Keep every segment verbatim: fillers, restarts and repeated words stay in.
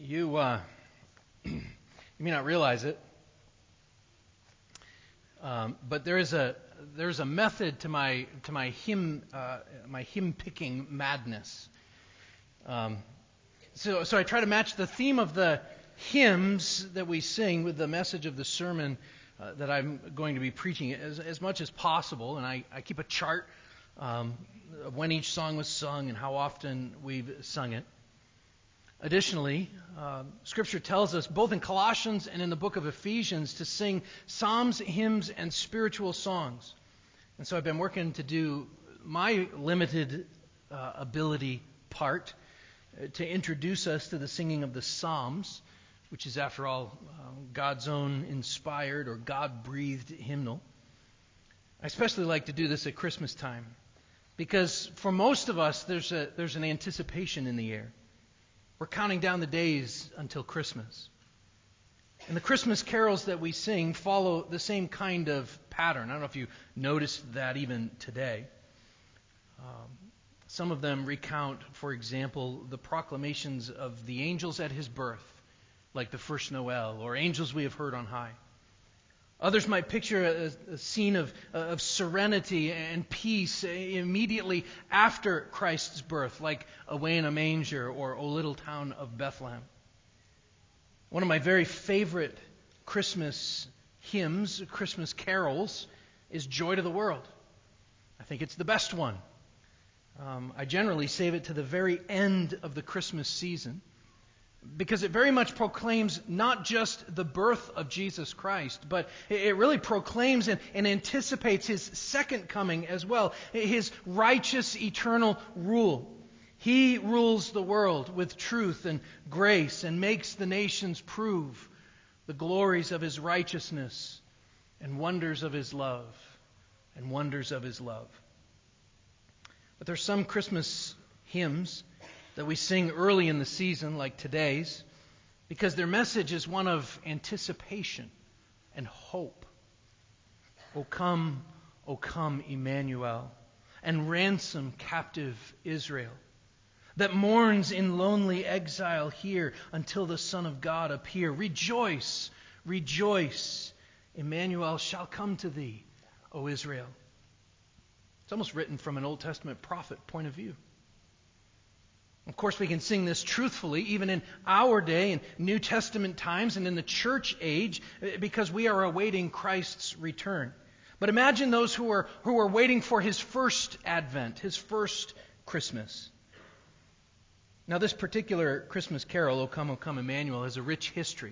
You, uh, you may not realize it, um, but there is a there's a method to my to my hymn uh, my hymn picking madness. Um, so so I try to match the theme of the hymns that we sing with the message of the sermon uh, that I'm going to be preaching as as much as possible, and I, I keep a chart um, of when each song was sung and how often we've sung it. Additionally, uh, Scripture tells us, both in Colossians and in the book of Ephesians, to sing psalms, hymns, and spiritual songs. And so I've been working to do my limited uh, ability part uh, to introduce us to the singing of the Psalms, which is, after all, uh, God's own inspired or God-breathed hymnal. I especially like to do this at Christmas time, because for most of us, there's a there's an anticipation in the air. We're counting down the days until Christmas. And the Christmas carols that we sing follow the same kind of pattern. I don't know if you noticed that even today. Um, some of them recount, for example, the proclamations of the angels at his birth, like the first Noel, or angels we have heard on high. Others might picture a, a scene of, uh, of serenity and peace immediately after Christ's birth, like Away in a Manger or O Little Town of Bethlehem. One of my very favorite Christmas hymns, Christmas carols, is Joy to the World. I think it's the best one. Um, I generally save it to the very end of the Christmas season, because it very much proclaims not just the birth of Jesus Christ, but it really proclaims and, and anticipates His second coming as well, His righteous eternal rule. He rules the world with truth and grace and makes the nations prove the glories of His righteousness and wonders of His love and wonders of His love. But there's some Christmas hymns that we sing early in the season, like today's, because their message is one of anticipation and hope. O come, O come, Emmanuel, and ransom captive Israel, that mourns in lonely exile here until the Son of God appear. Rejoice, rejoice, Emmanuel shall come to thee, O Israel. It's almost written from an Old Testament prophet point of view. Of course, we can sing this truthfully, even in our day, in New Testament times, and in the church age, because we are awaiting Christ's return. But imagine those who are who are waiting for His first advent, His first Christmas. Now, this particular Christmas carol, O Come, O Come, Emmanuel, has a rich history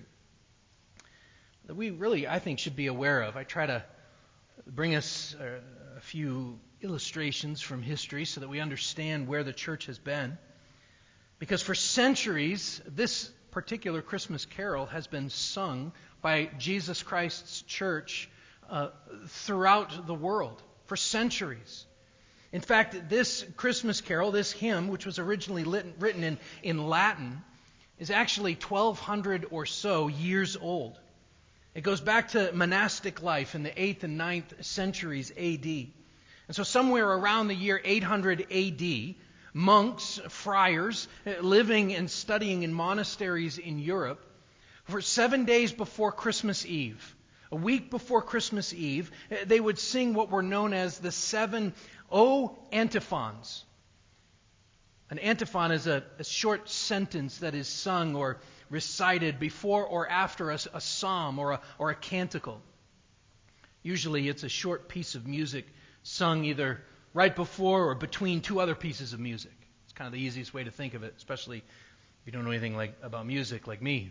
that we really, I think, should be aware of. I try to bring us a, a few illustrations from history so that we understand where the church has been. Because for centuries, this particular Christmas carol has been sung by Jesus Christ's church uh, throughout the world. For centuries. In fact, this Christmas carol, this hymn, which was originally lit, written in, in Latin, is actually twelve hundred or so years old. It goes back to monastic life in the eighth and ninth centuries A D. And so somewhere around the year eight hundred A D, monks, friars, living and studying in monasteries in Europe, for seven days before Christmas Eve, a week before Christmas Eve, they would sing what were known as the seven O antiphons. An antiphon is a, a short sentence that is sung or recited before or after a, a psalm or a, or a canticle. Usually it's a short piece of music sung either right before or between two other pieces of music. It's kind of the easiest way to think of it, especially if you don't know anything like about music like me.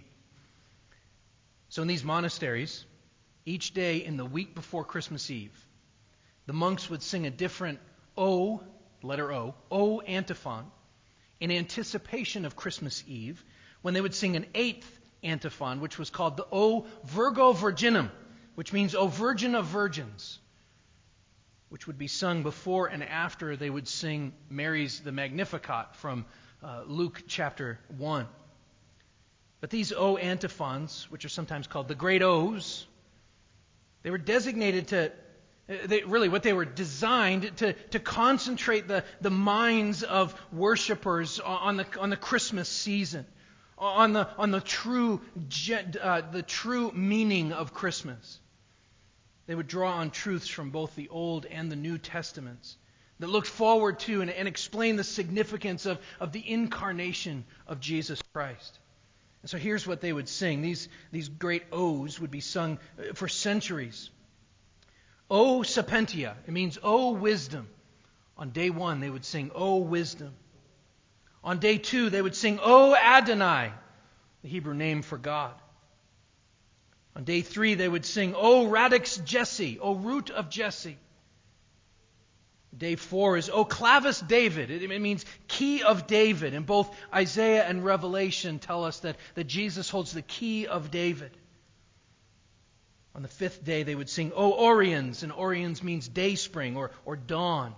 So in these monasteries, each day in the week before Christmas Eve, the monks would sing a different O, letter O, O antiphon, in anticipation of Christmas Eve, when they would sing an eighth antiphon, which was called the O Virgo Virginum, which means O Virgin of Virgins, which would be sung before and after they would sing Mary's the Magnificat from uh, Luke chapter one. But these O antiphons, which are sometimes called the Great O's, they were designated to, they, really what they were designed to, to concentrate the, the minds of worshipers on the, on the Christmas season, on the, on the, true, uh, the true meaning of Christmas. They would draw on truths from both the Old and the New Testaments that looked forward to and, and explain the significance of, of the incarnation of Jesus Christ. And so here's what they would sing. These, these great O's would be sung for centuries. O Sapientia, it means O wisdom. On day one, they would sing O wisdom. On day two, they would sing O Adonai, the Hebrew name for God. On day three, they would sing O Radix Jesse, O root of Jesse. Day four is O Clavis David. It, it means key of David. And both Isaiah and Revelation tell us that, that Jesus holds the key of David. On the fifth day, they would sing O Oriens, and Oriens means dayspring or, or dawn.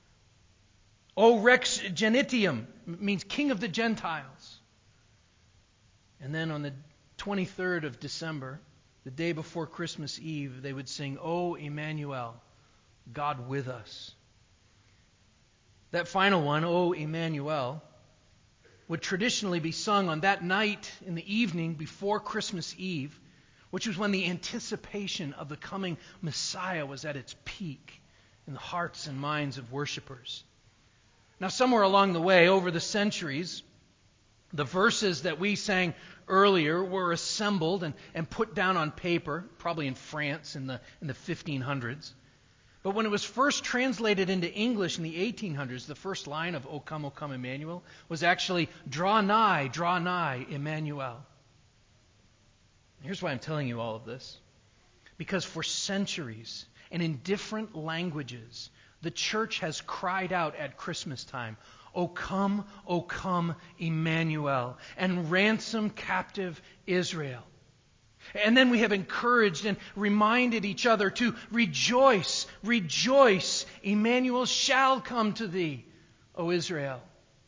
O Rex Genitium means King of the Gentiles. And then on the twenty-third of December, the day before Christmas Eve, they would sing O Emmanuel, God with us. That final one, O Emmanuel, would traditionally be sung on that night in the evening before Christmas Eve, which was when the anticipation of the coming Messiah was at its peak in the hearts and minds of worshipers. Now, somewhere along the way, over the centuries, the verses that we sang earlier were assembled and, and put down on paper, probably in France in the, in the fifteen hundreds. But when it was first translated into English in the eighteen hundreds, the first line of O come, O come, Emmanuel was actually draw nigh, draw nigh, Emmanuel. Here's why I'm telling you all of this. Because for centuries and in different languages, the church has cried out at Christmas time, O come, O come, Emmanuel, and ransom captive Israel. And then we have encouraged and reminded each other to rejoice, rejoice, Emmanuel shall come to thee, O Israel.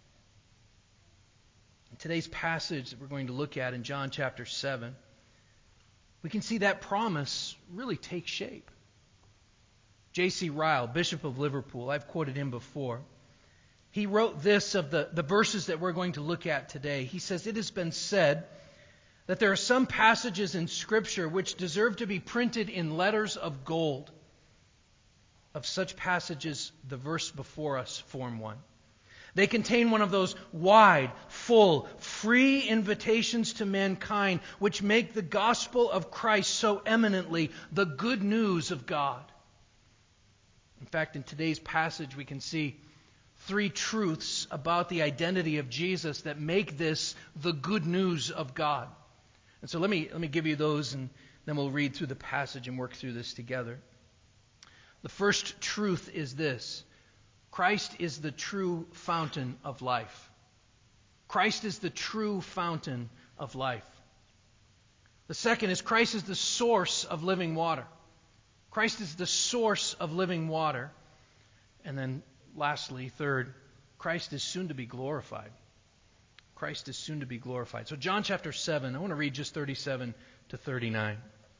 In today's passage that we're going to look at in John chapter seven, we can see that promise really take shape. J C Ryle, Bishop of Liverpool, I've quoted him before. He wrote this of the, the verses that we're going to look at today. He says, it has been said that there are some passages in Scripture which deserve to be printed in letters of gold. Of such passages, the verse before us form one. They contain one of those wide, full, free invitations to mankind which make the gospel of Christ so eminently the good news of God. In fact, in today's passage, we can see three truths about the identity of Jesus that make this the good news of God. And so let me let me give you those, and then we'll read through the passage and work through this together. The first truth is this: Christ is the true fountain of life. Christ is the true fountain of life. The second is Christ is the source of living water. Christ is the source of living water. And then lastly, third, Christ is soon to be glorified. Christ is soon to be glorified. So John chapter seven, I want to read just thirty-seven to thirty-nine.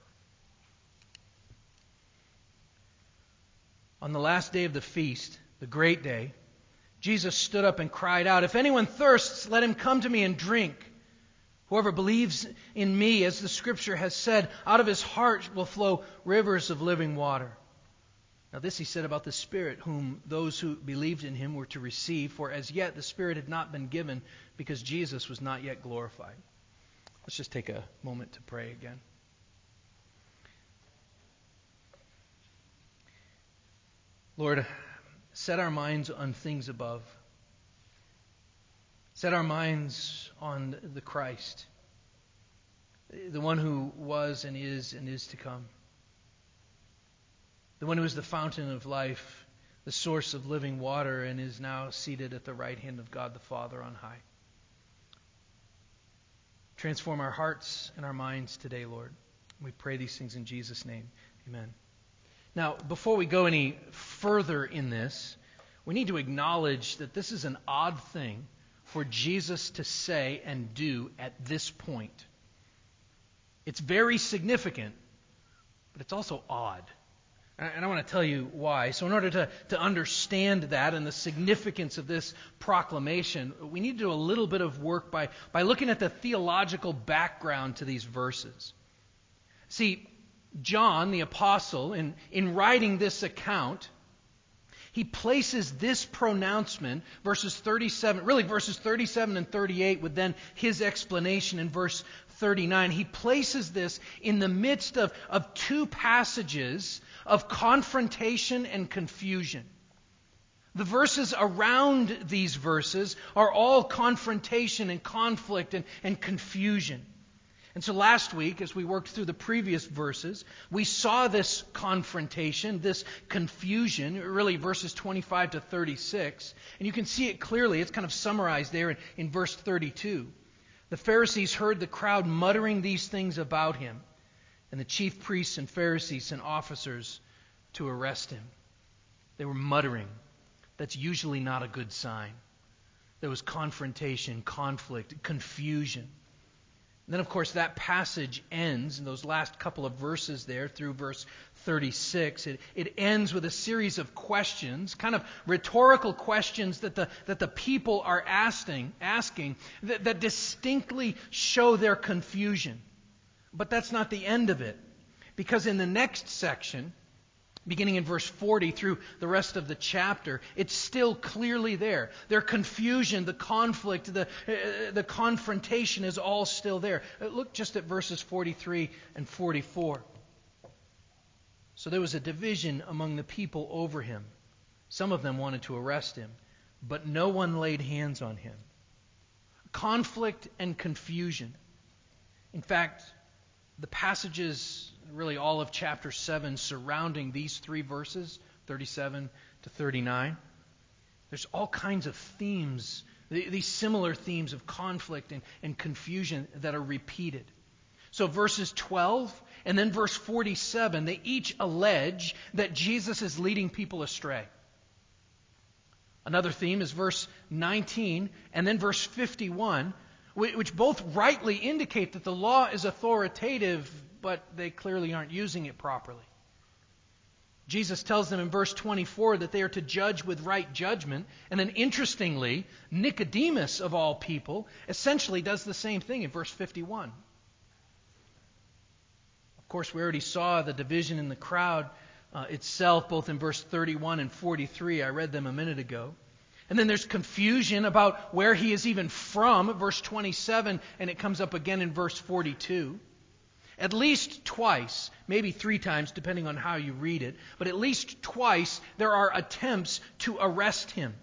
On the last day of the feast, the great day, Jesus stood up and cried out, "If anyone thirsts, let him come to me and drink. Whoever believes in me, as the Scripture has said, out of his heart will flow rivers of living water." Now this he said about the Spirit, whom those who believed in him were to receive, for as yet the Spirit had not been given, because Jesus was not yet glorified. Let's just take a moment to pray again. Lord, set our minds on things above. Set our minds on the Christ, the one who was and is and is to come. The one who is the fountain of life, the source of living water, and is now seated at the right hand of God the Father on high. Transform our hearts and our minds today, Lord. We pray these things in Jesus' name. Amen. Now, before we go any further in this, we need to acknowledge that this is an odd thing for Jesus to say and do at this point. It's very significant, but it's also odd. And I want to tell you why. So in order to, to understand that and the significance of this proclamation, we need to do a little bit of work by, by looking at the theological background to these verses. See, John, the apostle, in, in writing this account, he places this pronouncement, verses thirty-seven, really verses thirty-seven and thirty-eight, with then his explanation in verse thirty-nine. He places this in the midst of, of two passages of confrontation and confusion. The verses around these verses are all confrontation and conflict and, and confusion. And so last week, as we worked through the previous verses, we saw this confrontation, this confusion, really verses twenty-five to thirty-six. And you can see it clearly. It's kind of summarized there in, in verse thirty-two. The Pharisees heard the crowd muttering these things about him, and the chief priests and Pharisees sent officers to arrest him. They were muttering. That's usually not a good sign. There was confrontation, conflict, confusion. And then, of course, that passage ends in those last couple of verses there through verse thirty-six. It, it ends with a series of questions, kind of rhetorical questions that the, that the people are asking, asking that, that distinctly show their confusion. But that's not the end of it. Because in the next section, beginning in verse forty through the rest of the chapter, it's still clearly there. Their confusion, the conflict, the, uh, the confrontation is all still there. Uh, look just at verses forty-three and forty-four. So there was a division among the people over him. Some of them wanted to arrest him, but no one laid hands on him. Conflict and confusion. In fact, the passages, really all of chapter seven, surrounding these three verses, thirty-seven to thirty-nine, there's all kinds of themes, these similar themes of conflict and, and confusion that are repeated. So verses twelve and then verse forty-seven, they each allege that Jesus is leading people astray. Another theme is verse nineteen and then verse fifty-one, which both rightly indicate that the law is authoritative, but they clearly aren't using it properly. Jesus tells them in verse twenty-four that they are to judge with right judgment. And then interestingly, Nicodemus, of all people, essentially does the same thing in verse fifty-one. Of course, we already saw the division in the crowd uh, itself, both in verse thirty-one and forty-three. I read them a minute ago. And then there's confusion about where he is even from, verse twenty-seven, and it comes up again in verse forty-two. At least twice, maybe three times, depending on how you read it, but at least twice there are attempts to arrest him.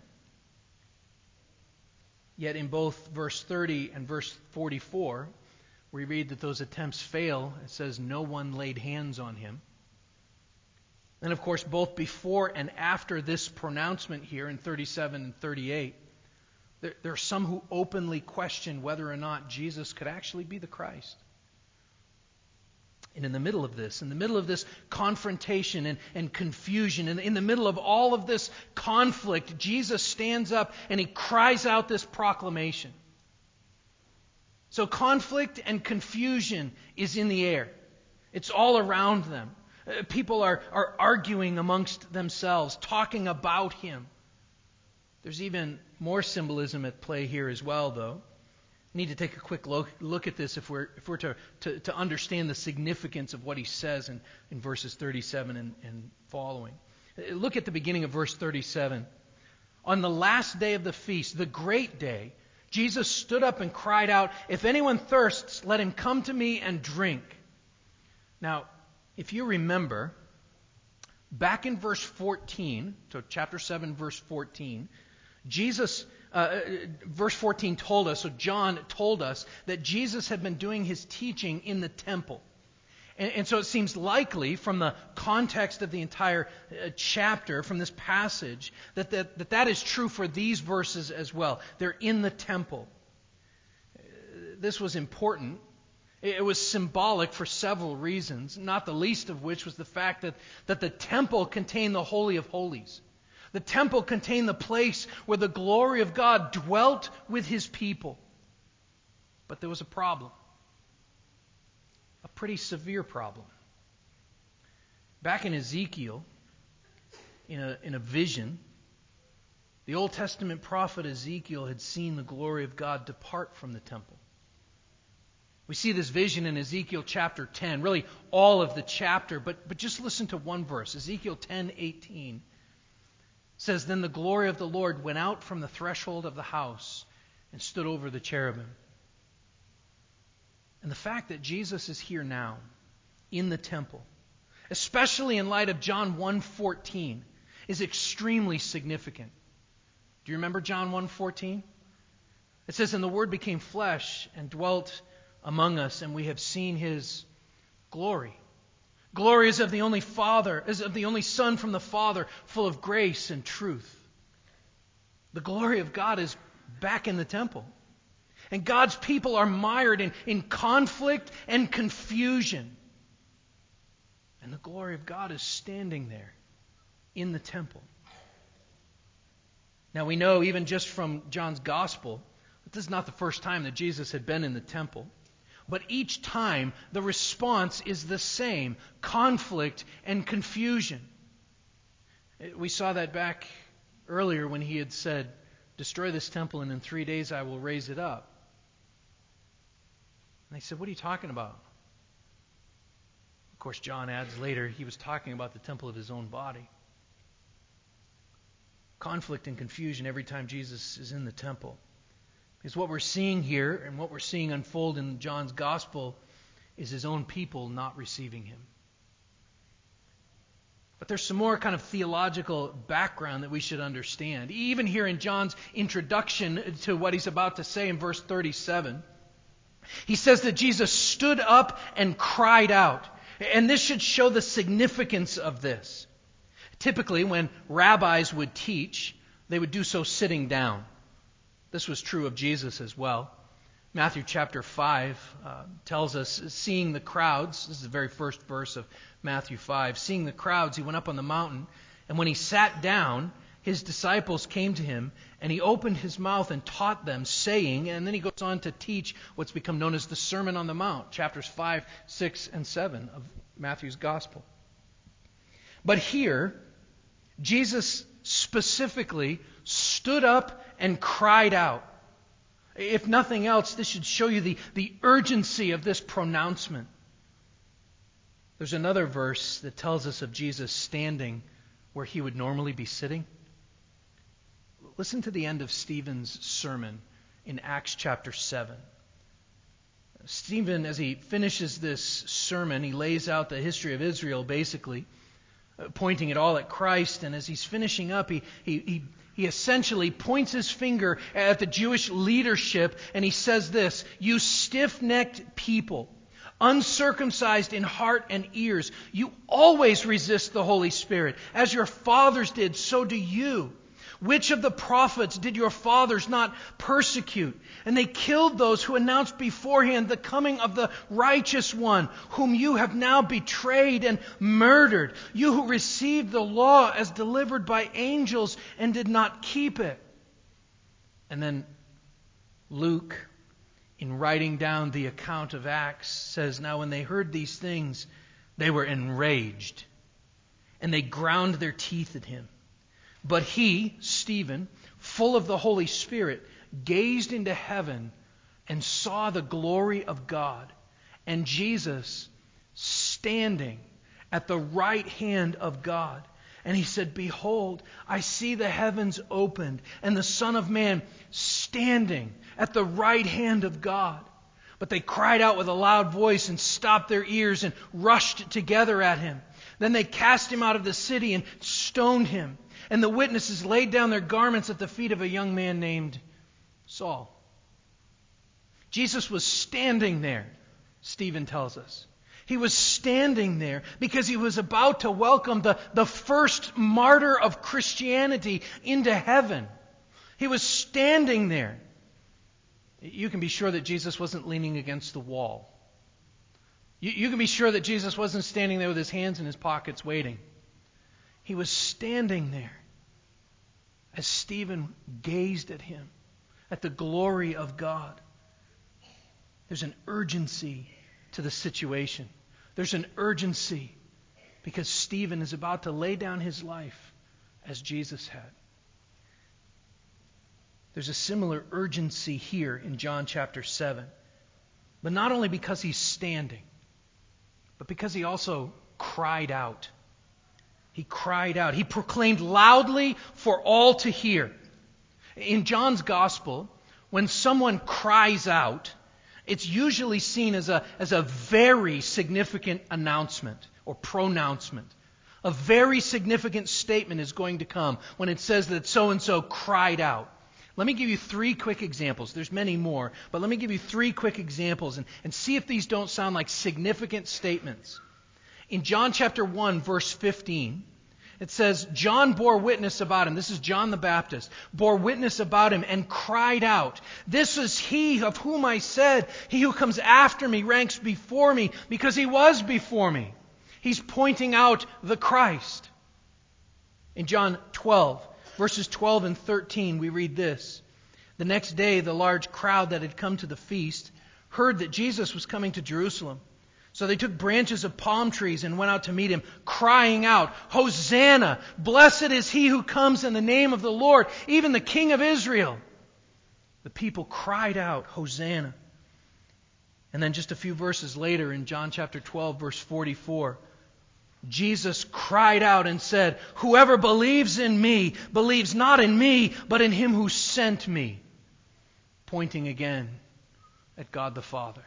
Yet in both verse thirty and verse forty-four, we read that those attempts fail. It says no one laid hands on him. And of course, both before and after this pronouncement here in thirty-seven and thirty-eight, there, there are some who openly question whether or not Jesus could actually be the Christ. And in the middle of this, in the middle of this confrontation and, and confusion, and in the middle of all of this conflict, Jesus stands up and he cries out this proclamation. So conflict and confusion is in the air. It's all around them. People are, are arguing amongst themselves, talking about him. There's even more symbolism at play here as well, though. We need to take a quick look, look at this if we're, if we're to, to, to understand the significance of what he says in, in verses thirty-seven and, and following. Look at the beginning of verse thirty-seven. On the last day of the feast, the great day, Jesus stood up and cried out, "If anyone thirsts, let him come to me and drink." Now, if you remember, back in verse fourteen, so chapter seven, verse fourteen, Jesus, uh, verse fourteen told us, so John told us, that Jesus had been doing his teaching in the temple. And, and so it seems likely from the context of the entire uh, chapter, from this passage, that that, that that is true for these verses as well. They're in the temple. This was important. It was symbolic for several reasons, not the least of which was the fact that, that the temple contained the Holy of Holies. The temple contained the place where the glory of God dwelt with his people. But there was a problem. A pretty severe problem. Back in Ezekiel, in a, in a vision, the Old Testament prophet Ezekiel had seen the glory of God depart from the temple. We see this vision in Ezekiel chapter ten, really all of the chapter, but, but just listen to one verse. Ezekiel ten eighteen says, "Then the glory of the Lord went out from the threshold of the house and stood over the cherubim." And the fact that Jesus is here now in the temple, especially in light of John one fourteen, is extremely significant. Do you remember John one fourteen? It says, "And the Word became flesh and dwelt among us, and we have seen His glory. Glory is of the only Father, is of the only Son from the Father, full of grace and truth." The glory of God is back in the temple. And God's people are mired in, in conflict and confusion. And the glory of God is standing there in the temple. Now we know, even just from John's Gospel, that this is not the first time that Jesus had been in the temple. But each time, the response is the same: conflict and confusion. We saw that back earlier when He had said, "Destroy this temple, and in three days I will raise it up." And they said, "What are you talking about?" Of course, John adds later, he was talking about the temple of His own body. Conflict and confusion every time Jesus is in the temple. Because what we're seeing here, and what we're seeing unfold in John's Gospel, is His own people not receiving Him. But there's some more kind of theological background that we should understand. Even here in John's introduction to what he's about to say in verse thirty-seven, he says that Jesus stood up and cried out. And this should show the significance of this. Typically, when rabbis would teach, they would do so sitting down. This was true of Jesus as well. Matthew chapter five uh, tells us, seeing the crowds, this is the very first verse of Matthew five, seeing the crowds, He went up on the mountain, and when He sat down, His disciples came to Him, and He opened His mouth and taught them, saying, and then He goes on to teach what's become known as the Sermon on the Mount, chapters five, six, and seven of Matthew's Gospel. But here, Jesus specifically stood up and cried out. If nothing else, this should show you the, the urgency of this pronouncement. There's another verse that tells us of Jesus standing where He would normally be sitting. Listen to the end of Stephen's sermon in Acts chapter seven. Stephen, as he finishes this sermon, he lays out the history of Israel, basically, pointing it all at Christ. And as he's finishing up, he, he, he, he essentially points his finger at the Jewish leadership, and he says this: "You stiff-necked people, uncircumcised in heart and ears, you always resist the Holy Spirit. As your fathers did, so do you. Which of the prophets did your fathers not persecute? And they killed those who announced beforehand the coming of the righteous one, whom you have now betrayed and murdered. You who received the law as delivered by angels and did not keep it." And then Luke, in writing down the account of Acts, says, "Now when they heard these things, they were enraged, and they ground their teeth at Him. But he," Stephen, "full of the Holy Spirit, gazed into heaven and saw the glory of God, and Jesus standing at the right hand of God. And he said, Behold, I see the heavens opened, and the Son of Man standing at the right hand of God." But they cried out with a loud voice and stopped their ears and rushed together at him. Then they cast him out of the city and stoned him. And the witnesses laid down their garments at the feet of a young man named Saul. Jesus was standing there, Stephen tells us. He was standing there because he was about to welcome the, the first martyr of Christianity into heaven. He was standing there. You can be sure that Jesus wasn't leaning against the wall. You, you can be sure that Jesus wasn't standing there with his hands in his pockets waiting. He was standing there as Stephen gazed at him, at the glory of God. There's an urgency to the situation. There's an urgency because Stephen is about to lay down his life as Jesus had. There's a similar urgency here in John chapter seven. But not only because he's standing, but because he also cried out. He cried out. He proclaimed loudly for all to hear. In John's gospel, when someone cries out, it's usually seen as a, as a very significant announcement or pronouncement. A very significant statement is going to come when it says that so-and-so cried out. Let me give you three quick examples. There's many more, but let me give you three quick examples and, and see if these don't sound like significant statements. In John chapter one, verse fifteen, it says, John bore witness about him. This is John the Baptist. Bore witness about him and cried out, "This is he of whom I said, he who comes after me ranks before me because he was before me." He's pointing out the Christ. In John twelve, verses twelve and thirteen, we read this. The next day, the large crowd that had come to the feast heard that Jesus was coming to Jerusalem. So they took branches of palm trees and went out to meet him, crying out, "Hosanna! Blessed is he who comes in the name of the Lord, even the King of Israel." The people cried out, "Hosanna!" And then just a few verses later in John chapter twelve, verse forty-four, Jesus cried out and said, "Whoever believes in me believes not in me, but in him who sent me." Pointing again at God the Father.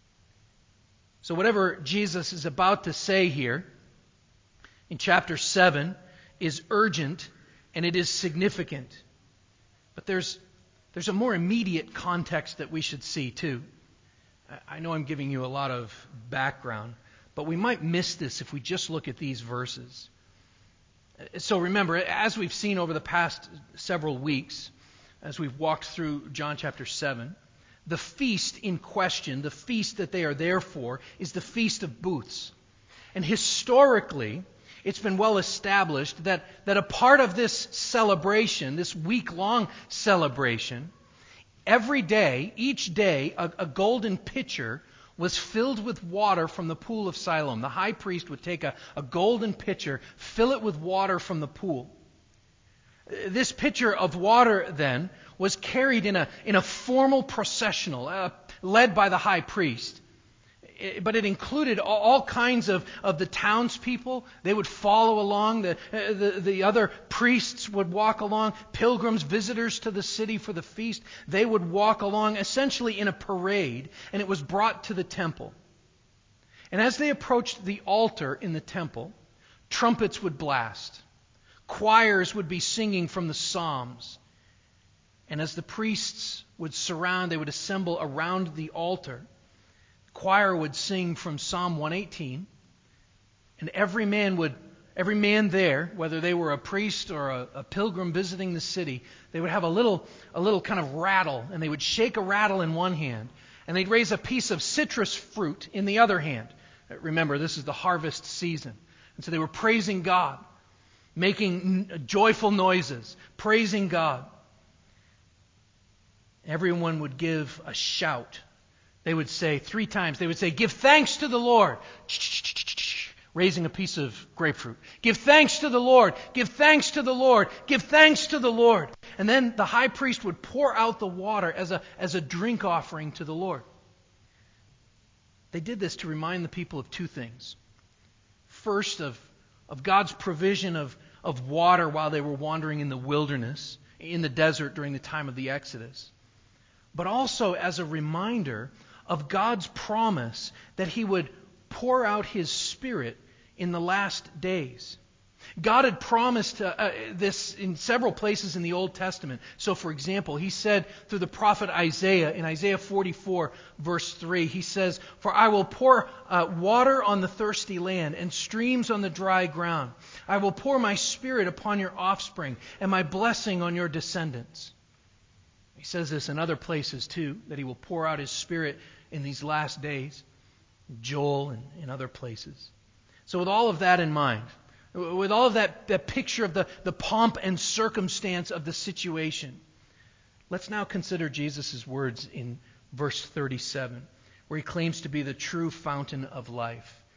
So whatever Jesus is about to say here in chapter seven is urgent and it is significant. But there's, there's a more immediate context that we should see too. I know I'm giving you a lot of background, but we might miss this if we just look at these verses. So remember, as we've seen over the past several weeks, as we've walked through John chapter seven, the feast in question, the feast that they are there for, is the Feast of Booths. And historically, it's been well established that, that a part of this celebration, this week-long celebration, every day, each day, a, a golden pitcher was filled with water from the pool of Siloam. The high priest would take a, a golden pitcher, fill it with water from the pool. This pitcher of water, then, was carried in a, in a formal processional, uh, led by the high priest. It, but it included all, all kinds of, of the townspeople. They would follow along. The, uh, the, the other priests would walk along. Pilgrims, visitors to the city for the feast, they would walk along essentially in a parade, and it was brought to the temple. And as they approached the altar in the temple, trumpets would blast. Choirs would be singing from the Psalms. And as the priests would surround, they would assemble around the altar. The choir would sing from Psalm one eighteen. And every man would, every man there, whether they were a priest or a, a pilgrim visiting the city, they would have a little, a little kind of rattle, and they would shake a rattle in one hand, and they'd raise a piece of citrus fruit in the other hand. Remember, this is the harvest season. And so they were praising God, making joyful noises, praising God. Everyone would give a shout. They would say three times, they would say, "Give thanks to the Lord," raising a piece of grapefruit. "Give thanks to the Lord, give thanks to the Lord, give thanks to the Lord." And then the high priest would pour out the water as a, as a drink offering to the Lord. They did this to remind the people of two things. First, of, of God's provision of, of water while they were wandering in the wilderness, in the desert during the time of the Exodus. But also as a reminder of God's promise that He would pour out His Spirit in the last days. God had promised uh, uh, this in several places in the Old Testament. So, for example, He said through the prophet Isaiah, in Isaiah forty-four, verse three, He says, "For I will pour uh, water on the thirsty land and streams on the dry ground. I will pour my Spirit upon your offspring and my blessing on your descendants." He says this in other places too, that He will pour out His Spirit in these last days. Joel and in other places. So with all of that in mind, with all of that, that picture of the, the pomp and circumstance of the situation, let's now consider Jesus' words in verse thirty-seven, where He claims to be the true fountain of life.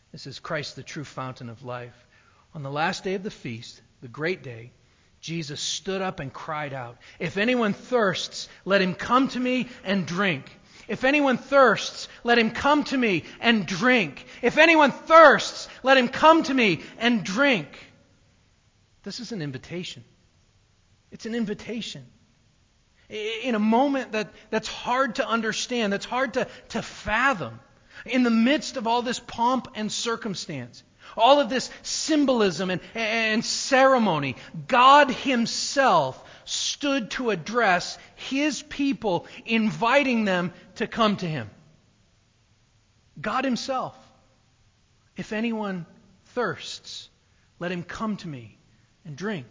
This is Christ, the true fountain of life. On the last day of the feast, the great day, Jesus stood up and cried out, "If anyone thirsts, let him come to me and drink. If anyone thirsts, let him come to me and drink. If anyone thirsts, let him come to me and drink." This is an invitation. It's an invitation. In a moment that, that's hard to understand, that's hard to, to fathom, in the midst of all this pomp and circumstance, all of this symbolism and, and ceremony, God Himself stood to address His people, inviting them to come to Him. God Himself. "If anyone thirsts, let him come to me and drink."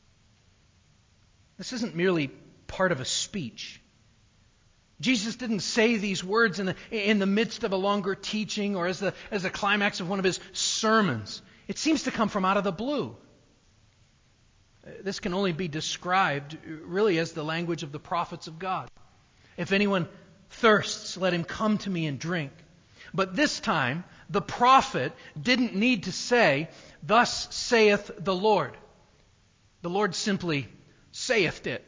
This isn't merely part of a speech. Jesus didn't say these words in the, in the midst of a longer teaching or as the, as the climax of one of His sermons. It seems to come from out of the blue. This can only be described really as the language of the prophets of God. "If anyone thirsts, let him come to me and drink." But this time, the prophet didn't need to say, "Thus saith the Lord." The Lord simply saith it.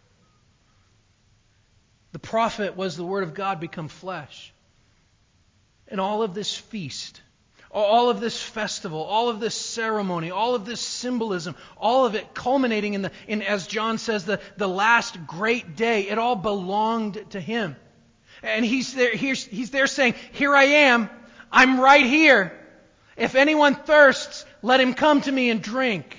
The prophet was the Word of God become flesh. And all of this feast, all of this festival, all of this ceremony, all of this symbolism, all of it culminating in, the, in as John says, the, the last great day, it all belonged to Him. And He's there, he's, he's there saying, "Here I am. I'm right here. If anyone thirsts, let him come to me and drink."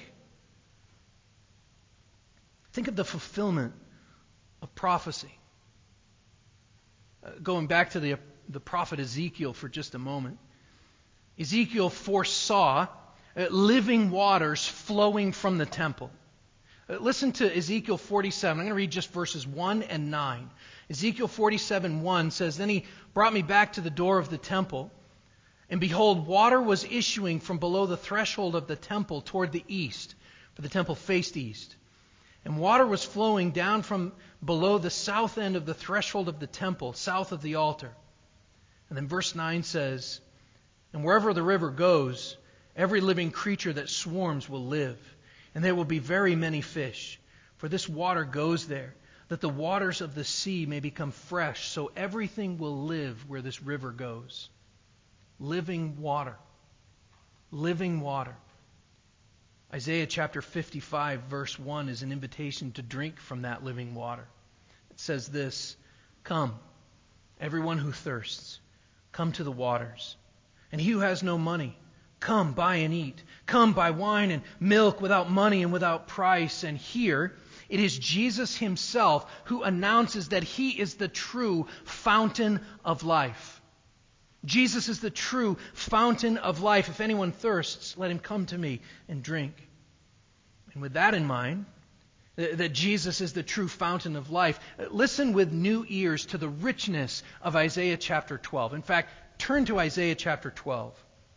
Think of the fulfillment of prophecy. Uh, going back to the, the prophet Ezekiel for just a moment. Ezekiel foresaw uh, living waters flowing from the temple. Uh, listen to Ezekiel forty-seven. I'm going to read just verses one and nine. Ezekiel forty-seven one says, "Then he brought me back to the door of the temple, and behold, water was issuing from below the threshold of the temple toward the east, for the temple faced east. And water was flowing down from below the south end of the threshold of the temple, south of the altar." And then verse nine says, "And wherever the river goes, every living creature that swarms will live, and there will be very many fish. For this water goes there, that the waters of the sea may become fresh, so everything will live where this river goes." Living water. Living water. Isaiah chapter fifty-five verse one is an invitation to drink from that living water. It says this, "Come, everyone who thirsts, come to the waters. And he who has no money, come buy and eat. Come buy wine and milk without money and without price." And here it is Jesus Himself who announces that He is the true fountain of life. Jesus is the true fountain of life. "If anyone thirsts, let him come to me and drink." And with that in mind, that Jesus is the true fountain of life, listen with new ears to the richness of Isaiah chapter twelve. In fact, turn to Isaiah chapter twelve.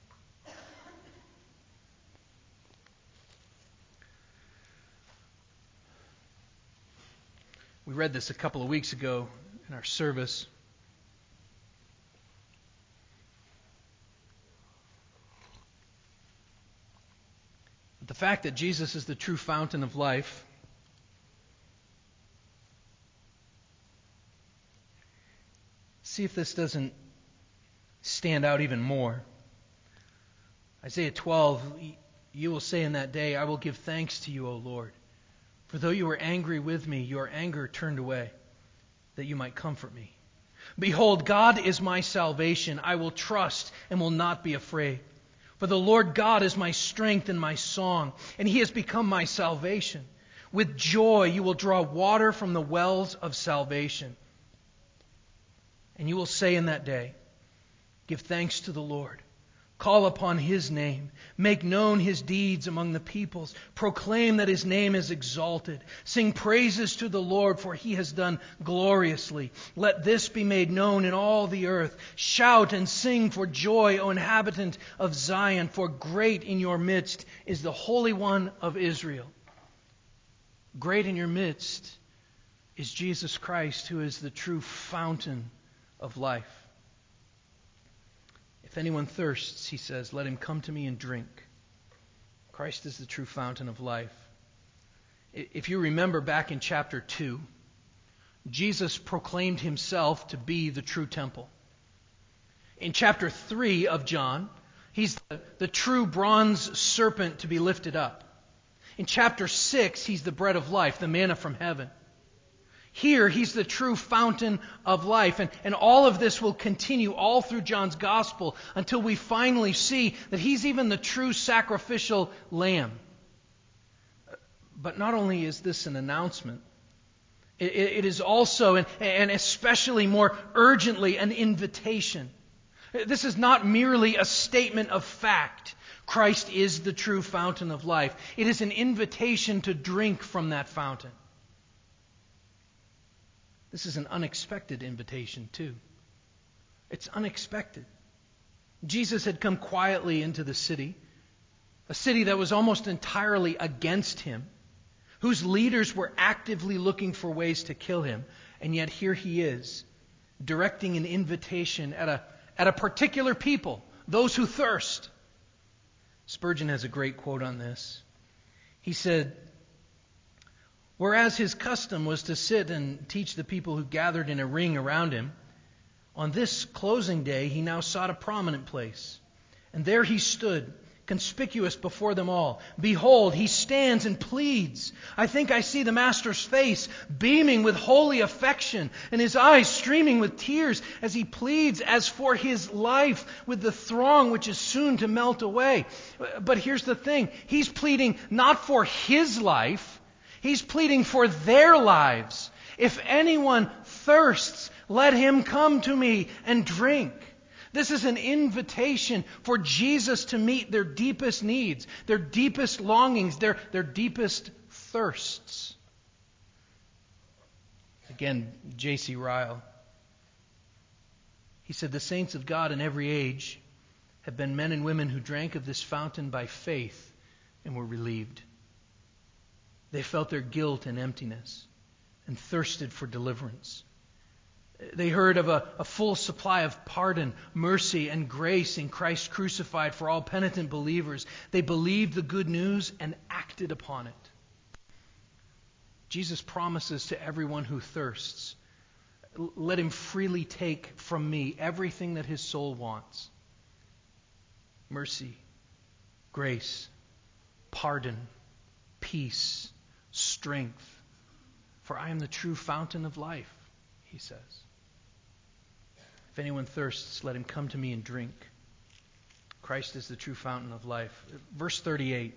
We read this a couple of weeks ago in our service. But the fact that Jesus is the true fountain of life see if this doesn't stand out even more. Isaiah twelve, "You will say in that day, I will give thanks to you, O Lord. For though you were angry with me, your anger turned away, that you might comfort me. Behold, God is my salvation. I will trust and will not be afraid. For the Lord God is my strength and my song, and He has become my salvation. With joy you will draw water from the wells of salvation. And you will say in that day, give thanks to the Lord. Call upon His name. Make known His deeds among the peoples. Proclaim that His name is exalted. Sing praises to the Lord, for He has done gloriously. Let this be made known in all the earth. Shout and sing for joy, O inhabitant of Zion, for great in your midst is the Holy One of Israel. Great in your midst is Jesus Christ, who is the true fountain of life. If If anyone thirsts, he says, let him come to me and drink. Christ is the true fountain of life. If you remember back in chapter two, Jesus proclaimed himself to be the true temple. In chapter three of John, he's the, the true bronze serpent to be lifted up. In chapter six, he's the bread of life, the manna from heaven. Here, he's the true fountain of life. And, and all of this will continue all through John's gospel until we finally see that he's even the true sacrificial lamb. But not only is this an announcement, it, it is also, and, and especially more urgently, an invitation. This is not merely a statement of fact. Christ is the true fountain of life. It is an invitation to drink from that fountain. This is an unexpected invitation, too. It's unexpected. Jesus had come quietly into the city, a city that was almost entirely against him, whose leaders were actively looking for ways to kill him, and yet here he is, directing an invitation at a, at a particular people, those who thirst. Spurgeon has a great quote on this. He said, whereas his custom was to sit and teach the people who gathered in a ring around him, on this closing day he now sought a prominent place. And there he stood, conspicuous before them all. Behold, he stands and pleads. I think I see the Master's face, beaming with holy affection, and his eyes streaming with tears as he pleads as for his life with the throng which is soon to melt away. But here's the thing. He's pleading not for his life, he's pleading for their lives. If anyone thirsts, let him come to me and drink. This is an invitation for Jesus to meet their deepest needs, their deepest longings, their, their deepest thirsts. Again, J C Ryle. He said, the saints of God in every age have been men and women who drank of this fountain by faith and were relieved. They felt their guilt and emptiness and thirsted for deliverance. They heard of a, a full supply of pardon, mercy, and grace in Christ crucified for all penitent believers. They believed the good news and acted upon it. Jesus promises to everyone who thirsts, let him freely take from me everything that his soul wants. Mercy, grace, pardon, peace, strength. For I am the true fountain of life, he says. If anyone thirsts, let him come to me and drink. Christ is the true fountain of life. Verse thirty-eight.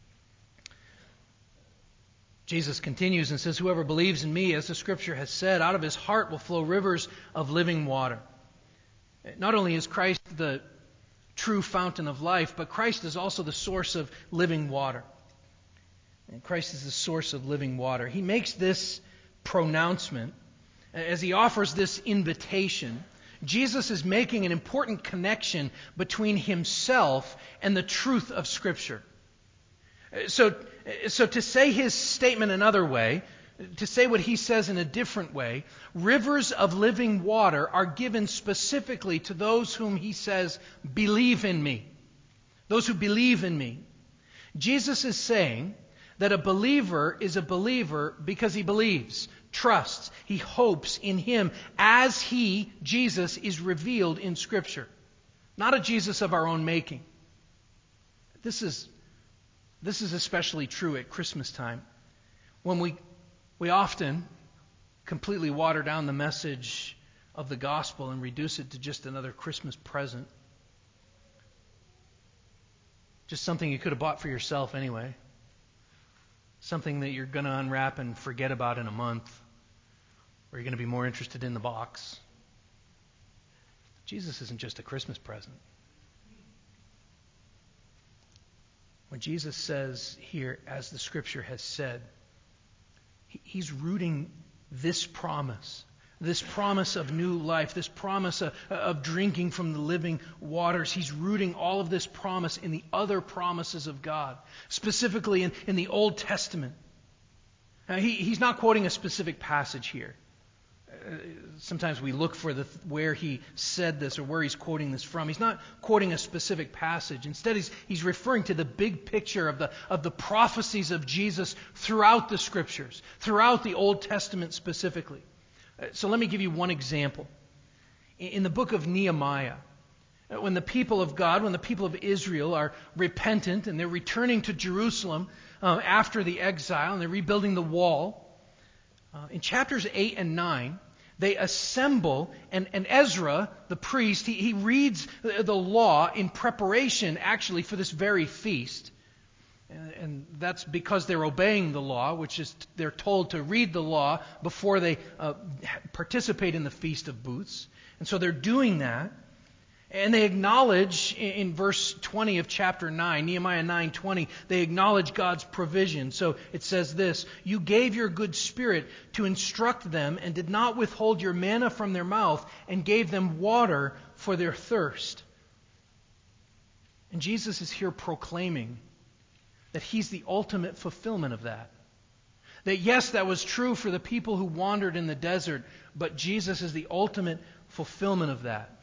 Jesus continues and says, whoever believes in me, as the Scripture has said, out of his heart will flow rivers of living water. Not only is Christ the true fountain of life, but Christ is also the source of living water. And Christ is the source of living water. He makes this pronouncement as he offers this invitation. Jesus is making an important connection between himself and the truth of Scripture. So, so to say his statement another way, to say what he says in a different way, rivers of living water are given specifically to those whom he says, believe in me. Those who believe in me. Jesus is saying that a believer is a believer because he believes, trusts, he hopes in him as he, Jesus, is revealed in Scripture. Not a Jesus of our own making. This is, this is especially true at Christmas time, when we, we often completely water down the message of the gospel and reduce it to just another Christmas present. Just something you could have bought for yourself anyway. Something that you're going to unwrap and forget about in a month. Or you're going to be more interested in the box. Jesus isn't just a Christmas present. When Jesus says here, as the Scripture has said, he's rooting this promise, this promise of new life, this promise of, of drinking from the living waters. He's rooting all of this promise in the other promises of God, specifically in, in the Old Testament. Now, he, he's not quoting a specific passage here. Uh, sometimes we look for the where he said this or where he's quoting this from. He's not quoting a specific passage. Instead, he's, he's referring to the big picture of the, of the prophecies of Jesus throughout the Scriptures, throughout the Old Testament specifically. So let me give you one example. In the book of Nehemiah, when the people of God, when the people of Israel are repentant and they're returning to Jerusalem uh, after the exile and they're rebuilding the wall, uh, in chapters eight and nine, they assemble, and, and Ezra, the priest, he, he reads the, the law in preparation actually for this very feast. And, and that's because they're obeying the law, which is they're told to read the law before they uh, participate in the Feast of Booths. And so they're doing that. And they acknowledge in, in verse twenty of chapter nine, Nehemiah nine twenty, they acknowledge God's provision. So it says this, "You gave your good spirit to instruct them and did not withhold your manna from their mouth and gave them water for their thirst." And Jesus is here proclaiming that He's the ultimate fulfillment of that. That yes, that was true for the people who wandered in the desert, but Jesus is the ultimate fulfillment of that.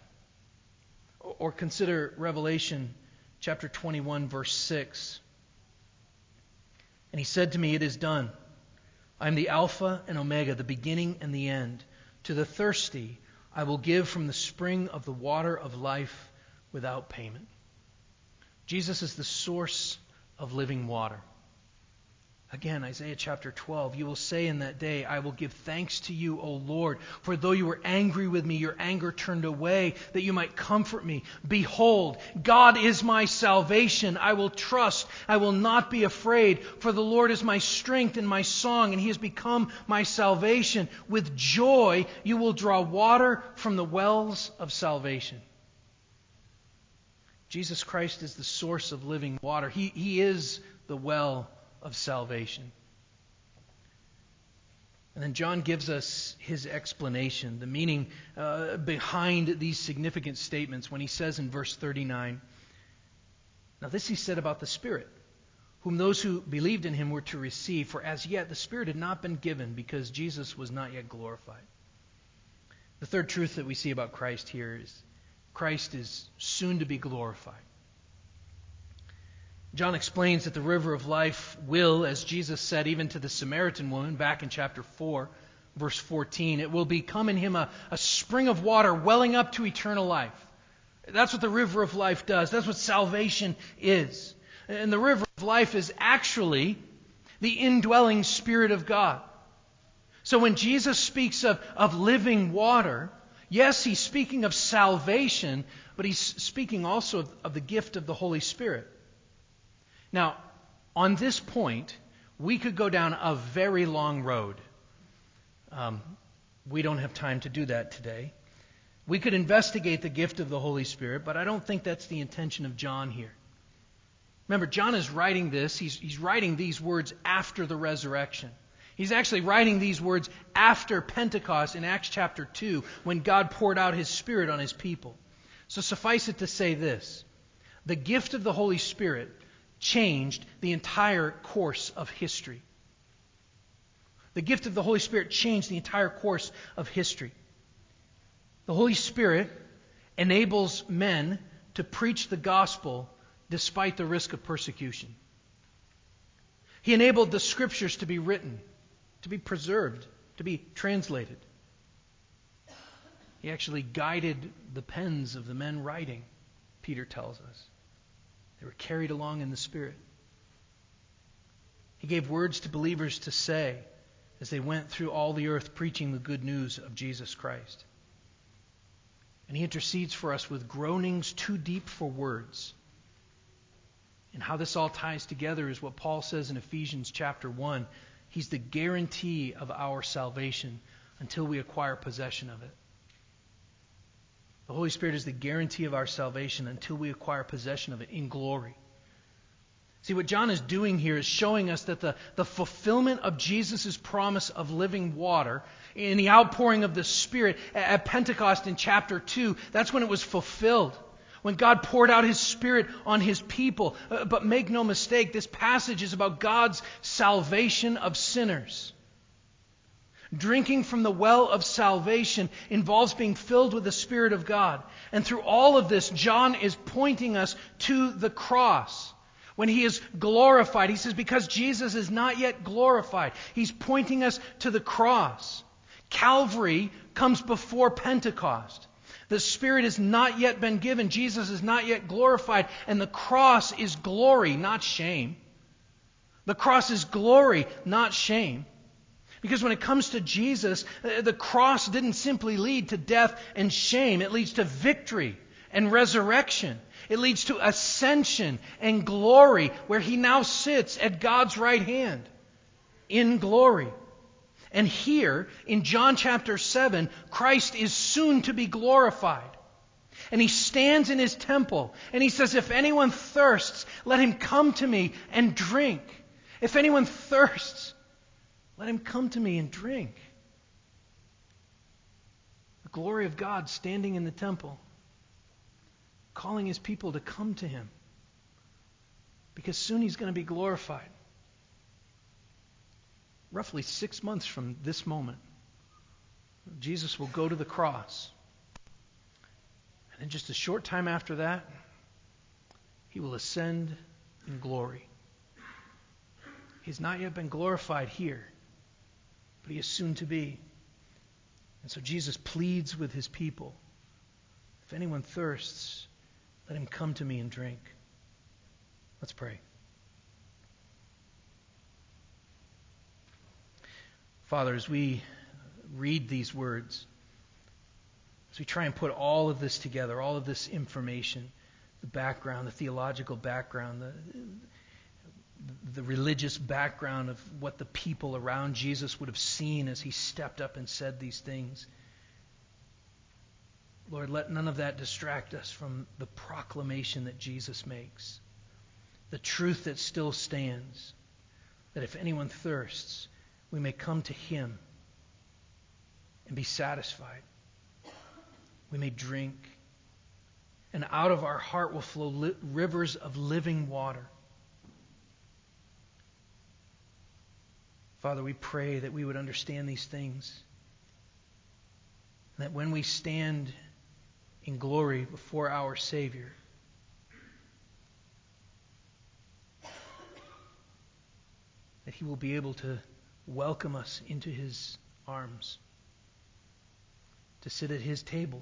Or consider Revelation chapter twenty-one, verse six. "And He said to me, 'It is done. I am the Alpha and Omega, the beginning and the end. To the thirsty I will give from the spring of the water of life without payment.'" Jesus is the source of living water. Again, Isaiah chapter twelve, "You will say in that day, I will give thanks to you, O Lord, for though you were angry with me, your anger turned away, that you might comfort me. Behold, God is my salvation. I will trust. I will not be afraid, for the Lord is my strength and my song, and He has become my salvation. With joy you will draw water from the wells of salvation." Jesus Christ is the source of living water. He, he is the well of salvation. And then John gives us his explanation, the meaning uh, behind these significant statements when he says in verse thirty-nine, "Now this he said about the Spirit, whom those who believed in Him were to receive, for as yet the Spirit had not been given because Jesus was not yet glorified." The third truth that we see about Christ here is Christ is soon to be glorified. John explains that the river of life will, as Jesus said even to the Samaritan woman back in chapter four, verse fourteen, it will become in him a, a spring of water welling up to eternal life. That's what the river of life does. That's what salvation is. And the river of life is actually the indwelling Spirit of God. So when Jesus speaks of, of living water, yes, He's speaking of salvation, but He's speaking also of, of the gift of the Holy Spirit. Now, on this point, we could go down a very long road. Um, we don't have time to do that today. We could investigate the gift of the Holy Spirit, but I don't think that's the intention of John here. Remember, John is writing this, he's, he's writing these words after the resurrection. He's actually writing these words after Pentecost in Acts chapter two, when God poured out His Spirit on His people. So suffice it to say this: the gift of the Holy Spirit changed the entire course of history. The gift of the Holy Spirit changed the entire course of history. The Holy Spirit enables men to preach the gospel despite the risk of persecution. He enabled the Scriptures to be written, to be preserved, to be translated. He actually guided the pens of the men writing, Peter tells us. They were carried along in the Spirit. He gave words to believers to say as they went through all the earth preaching the good news of Jesus Christ. And He intercedes for us with groanings too deep for words. And how this all ties together is what Paul says in Ephesians chapter one. He's the guarantee of our salvation until we acquire possession of it. The Holy Spirit is the guarantee of our salvation until we acquire possession of it in glory. See, what John is doing here is showing us that the, the fulfillment of Jesus' promise of living water in the outpouring of the Spirit at Pentecost in chapter two, that's when it was fulfilled. When God poured out His Spirit on His people. Uh, but make no mistake, this passage is about God's salvation of sinners. Drinking from the well of salvation involves being filled with the Spirit of God. And through all of this, John is pointing us to the cross. When he is glorified, he says, because Jesus is not yet glorified, he's pointing us to the cross. Calvary comes before Pentecost. The Spirit has not yet been given. Jesus is not yet glorified. And the cross is glory, not shame. The cross is glory, not shame. Because when it comes to Jesus, the cross didn't simply lead to death and shame. It leads to victory and resurrection. It leads to ascension and glory, where he now sits at God's right hand in glory. And here, in John chapter seven, Christ is soon to be glorified. And he stands in his temple, and he says, if anyone thirsts, let him come to me and drink. If anyone thirsts, let him come to me and drink. The glory of God standing in the temple, calling his people to come to him. Because soon he's going to be glorified. Roughly six months from this moment, Jesus will go to the cross. And in just a short time after that, he will ascend in glory. He's not yet been glorified here, but he is soon to be. And so Jesus pleads with his people, if anyone thirsts, let him come to me and drink. Let's pray. Father, as we read these words, as we try and put all of this together, all of this information, the background, the theological background, the, the religious background of what the people around Jesus would have seen as he stepped up and said these things, Lord, let none of that distract us from the proclamation that Jesus makes, the truth that still stands, that if anyone thirsts, we may come to him and be satisfied. We may drink, and out of our heart will flow li- rivers of living water. Father, we pray that we would understand these things, and that when we stand in glory before our Savior, that he will be able to welcome us into his arms, to sit at his table.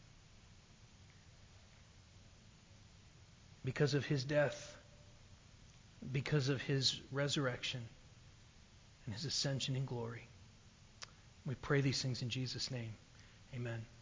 Because of his death, because of his resurrection, and his ascension in glory. We pray these things in Jesus' name. Amen.